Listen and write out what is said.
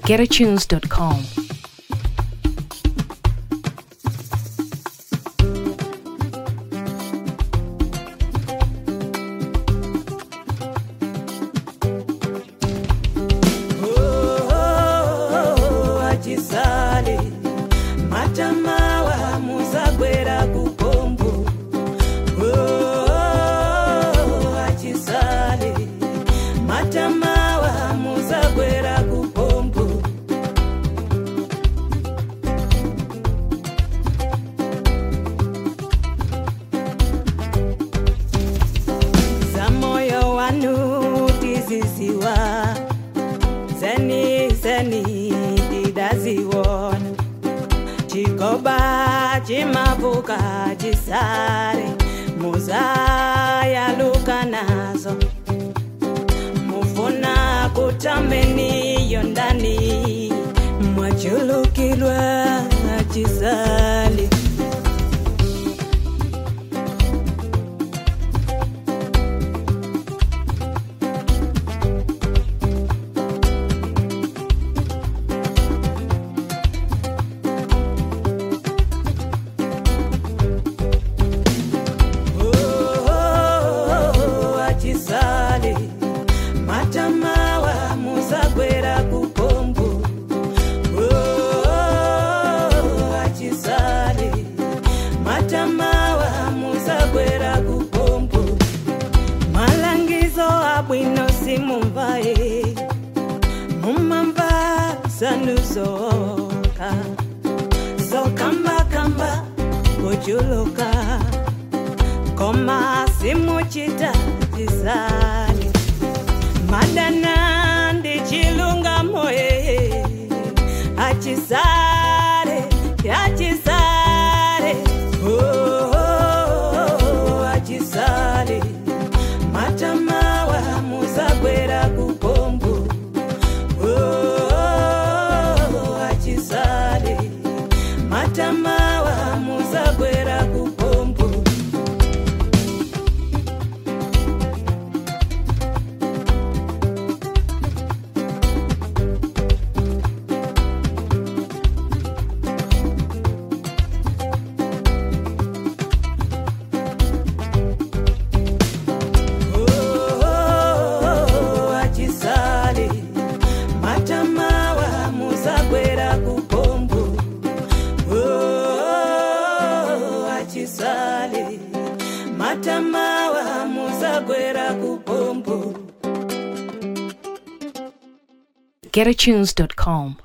getatunes.com. Chimavuka chisare muzaya luka nazo mufuna kutameni yondani mwachulukilwa chisali Zoka Zokamba kamba Ujuluka Koma simuchita Jisali Madana Ndi chilunga moe Achisare Achisare Oh Achisare Matamawa Musagwera kupombu Matamawa musagwera kupombu Achisale Matamawa musagwera kupombu Achisale Matamawa musagwera kupombu getatunes.com.